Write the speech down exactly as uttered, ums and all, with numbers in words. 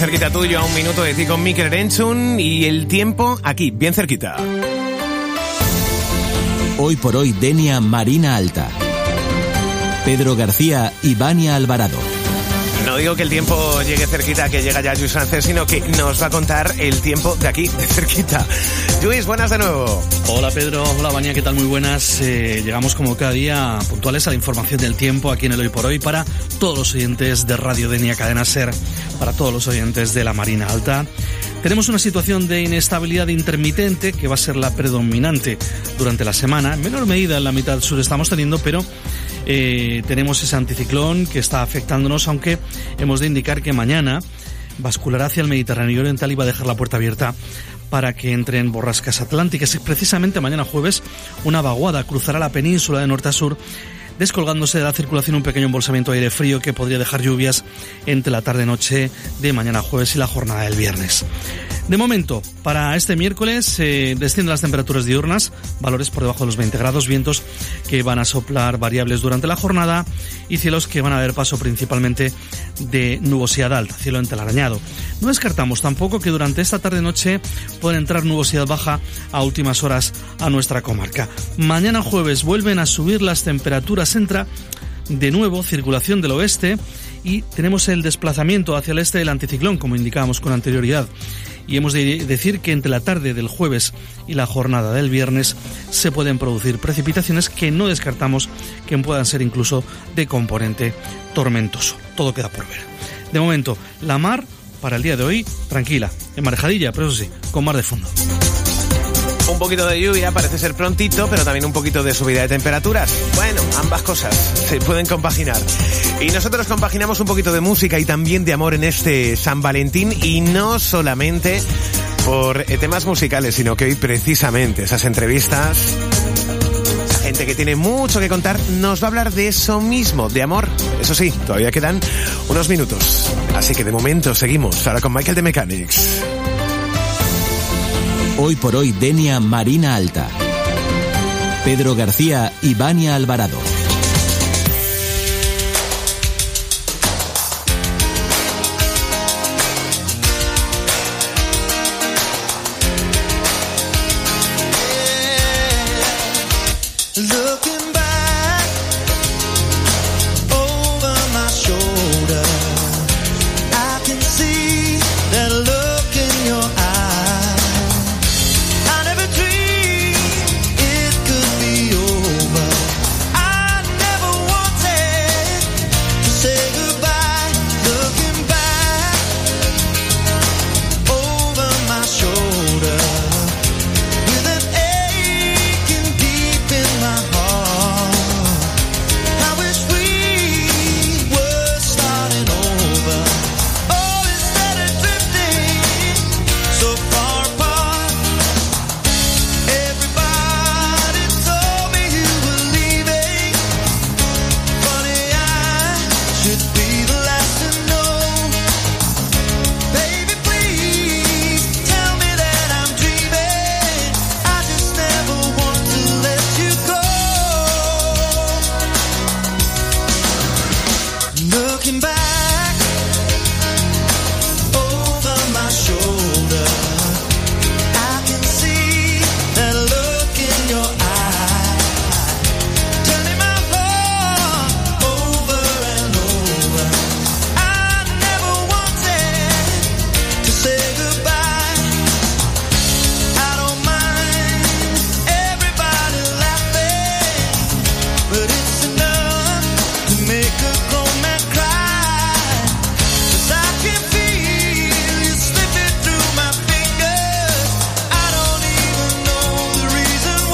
cerquita tuyo, a un minuto de ti con Mikel Erentzun y el tiempo aquí, bien cerquita. Hoy por hoy, Denia Marina Alta. Pedro García y Vania Alvarado. No digo que el tiempo llegue cerquita, que llega ya Lluís Sánchez, sino que nos va a contar el tiempo de aquí, de cerquita. Lluís, buenas de nuevo. Hola Pedro, hola Vania, ¿qué tal? Muy buenas. Eh, llegamos como cada día puntuales a la información del tiempo aquí en el Hoy por Hoy para todos los oyentes de Radio Denia Cadena Ser, para todos los oyentes de la Marina Alta. Tenemos una situación de inestabilidad intermitente que va a ser la predominante durante la semana. En menor medida en la mitad sur estamos teniendo, pero eh, tenemos ese anticiclón que está afectándonos, aunque hemos de indicar que mañana basculará hacia el Mediterráneo oriental y va a dejar la puerta abierta para que entren borrascas atlánticas. Y precisamente mañana jueves una vaguada cruzará la península de norte a sur, descolgándose de la circulación un pequeño embolsamiento de aire frío que podría dejar lluvias entre la tarde-noche de mañana jueves y la jornada del viernes. De momento, para este miércoles eh, descienden las temperaturas diurnas, valores por debajo de los veinte grados, vientos que van a soplar variables durante la jornada y cielos que van a dar paso principalmente de nubosidad alta, cielo entelarañado. No descartamos tampoco que durante esta tarde-noche pueda entrar nubosidad baja a últimas horas a nuestra comarca. Mañana jueves vuelven a subir las temperaturas, entra de nuevo circulación del oeste y tenemos el desplazamiento hacia el este del anticiclón, como indicábamos con anterioridad. Y hemos de decir que entre la tarde del jueves y la jornada del viernes se pueden producir precipitaciones que no descartamos que puedan ser incluso de componente tormentoso. Todo queda por ver. De momento, la mar para el día de hoy tranquila, emparejadilla, pero eso sí, con mar de fondo. Un poquito de lluvia, parece ser prontito, pero también un poquito de subida de temperaturas. Bueno, ambas cosas se pueden compaginar. Y nosotros compaginamos un poquito de música y también de amor en este San Valentín, y no solamente por temas musicales, sino que hoy precisamente esas entrevistas, esa gente que tiene mucho que contar, nos va a hablar de eso mismo, de amor. Eso sí, todavía quedan unos minutos. Así que de momento seguimos ahora con Michael de Mechanics. Hoy por hoy, Denia Marina Alta. Pedro García y Vania Alvarado.